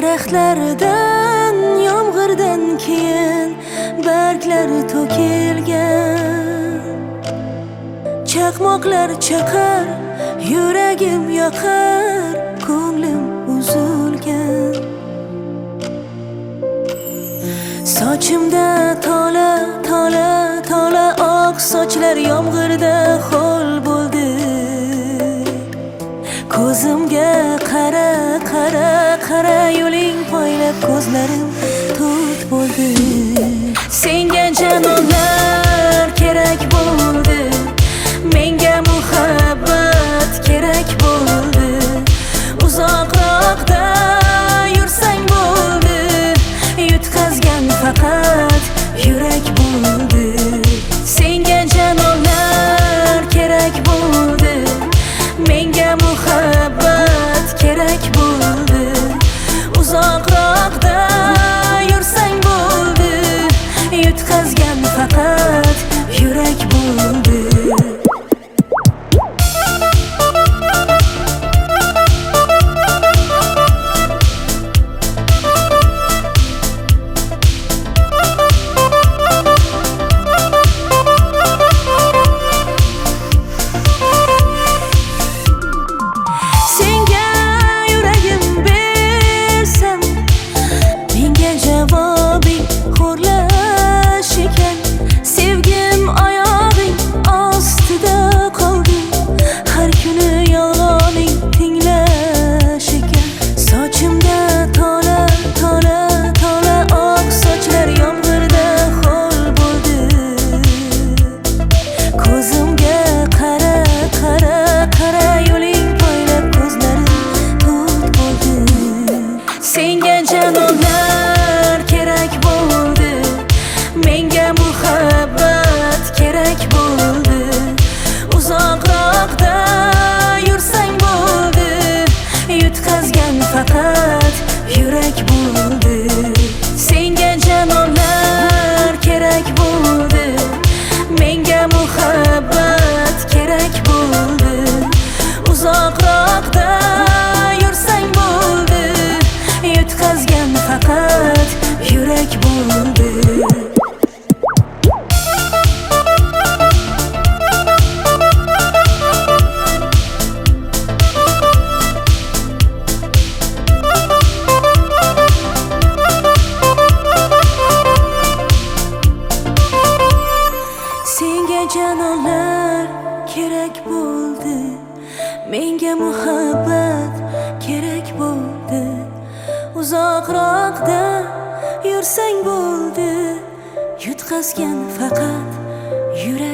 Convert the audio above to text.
Daraxtlardan yomg'irdan keyin barglar to'kilgan. Chaqmoqlar chaqar, yuragim yoqar, ko'nglim uzilgan. Sochimda tola tola tola oq sochlar yomg'irda ho'l bo'ldi. Ko'zimga qara qara qara, yo'ling poylab ko'zlarim tut bo'ldi. Senga janonlar kerak bo'ldi, menga muhabbat kerak bo'ldi. Uzoqroqda yursang bo'ldi, yutqazgan faqat yurak bo'ldi. Senga janonlar kerak bo'ldi, menga muhabbat kerak bo'ldi. Uzoqroqda yursang bo'ldi, yutqazgan faqat yurak bo'ldi. Senga janonlar kerak bo'ldi, menga muhabbat kerak bo'ldi. Uzoqroqda yursang bo'ldi, yutqazgan faqat yurak bo'ldi. Senga janonlar kerak bo'ldi, menga muhabbat kerak bo'ldi. Uzoqroqda yursang bo'ldi, yutqazgan faqat yurak bo'ldi. Senga janonlar kerak bo'ldi, menga muhabbat kerak bo'ldi. Uzoqroqda yursang bo'ldi, yutqazgan faqat yurak